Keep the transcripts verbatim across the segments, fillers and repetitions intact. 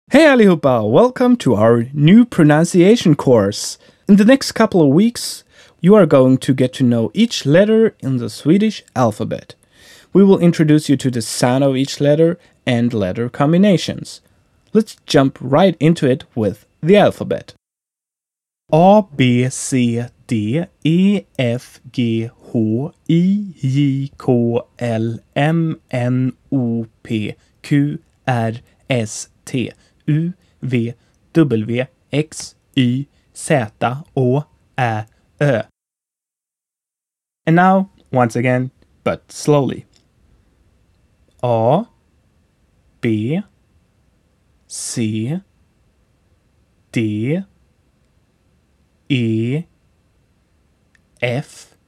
Hey allihopa, welcome to our new pronunciation course. In the next couple of weeks, you are going to get to know each letter in the Swedish alphabet. We will introduce you to the sound of each letter and letter combinations. Let's jump right into it with the alphabet. A, B, C, D, E, F, G, H, I, J, K, L, M, N, O, P, Q, R, S, T, U, V, W, X, Y, Z, Å, Ä, Ö. And now, once again, but slowly. A, B, C, D, E, F,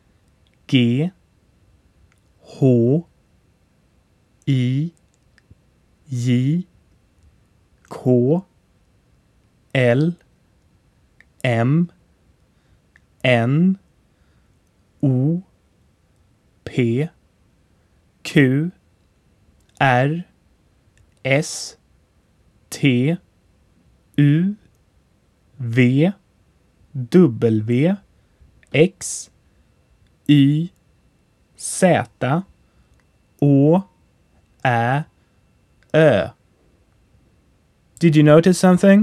G, H, I, J, K, L, M, N, O, P, Q, R, S, T, U, V, W, X, Y, Z, Å, Ä, Ö. Did you notice something?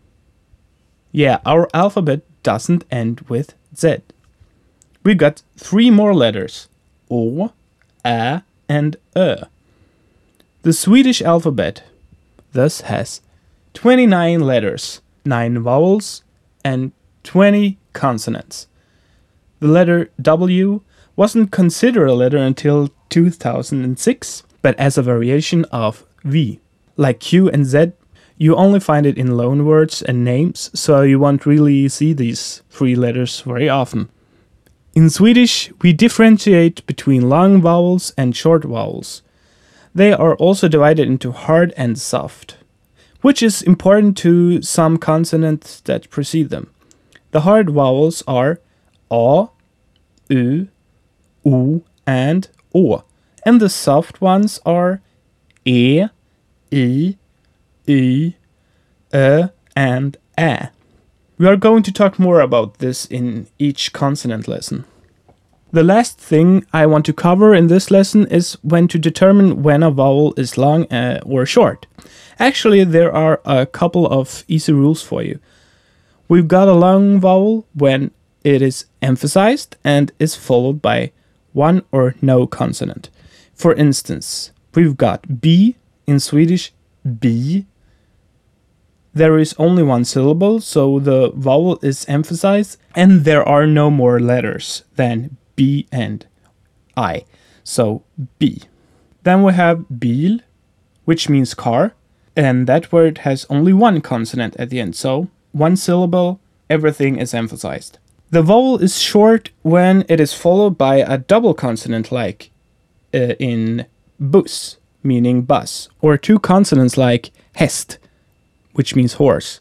Yeah, our alphabet doesn't end with Z. We got three more letters, Å, Ä, and Ö. The Swedish alphabet thus has twenty-nine letters, nine vowels, and twenty consonants. The letter W wasn't considered a letter until two thousand six, but as a variation of V. Like Q and Z, you only find it in loanwords and names, so you won't really see these three letters very often. In Swedish, we differentiate between long vowels and short vowels. They are also divided into hard and soft, which is important to some consonants that precede them. The hard vowels are A, U, O, and Å, and the soft ones are E, I, Y, Ö, and Ä. We are going to talk more about this in each consonant lesson. The last thing I want to cover in this lesson is when to determine when a vowel is long uh, or short. Actually, there are a couple of easy rules for you. We've got a long vowel when it is emphasized and is followed by one or no consonant. For instance, we've got B in Swedish, B. There is only one syllable, so the vowel is emphasized, and there are no more letters than B and I, so B. Then we have bil, which means car, and that word has only one consonant at the end, so one syllable, everything is emphasized. The vowel is short when it is followed by a double consonant like uh, in bus, meaning bus, or two consonants like häst, which means horse.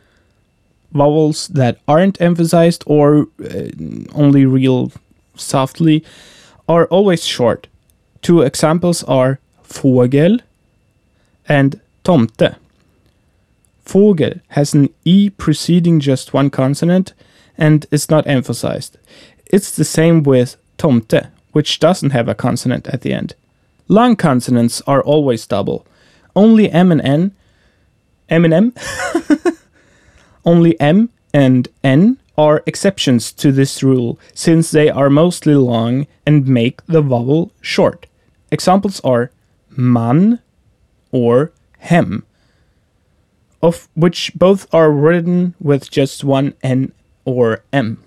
Vowels that aren't emphasized or uh, only real softly are always short. Two examples are fågel and tomte. Fågel has an E preceding just one consonant and is not emphasized. It's the same with tomte, which doesn't have a consonant at the end. Long consonants are always double. Only M and N M and M? Only M and N are exceptions to this rule, since they are mostly long and make the vowel short. Examples are man or hem, of which both are written with just one N or M.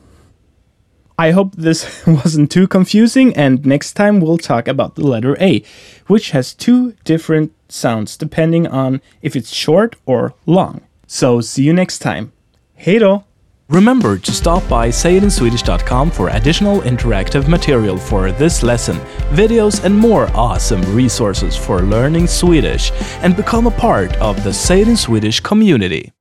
I hope this wasn't too confusing, and next time we'll talk about the letter A, which has two different sounds depending on if it's short or long. So see you next time. Hej då! Remember to stop by say it in swedish dot com for additional interactive material for this lesson, videos and more awesome resources for learning Swedish, and become a part of the Say It in Swedish community.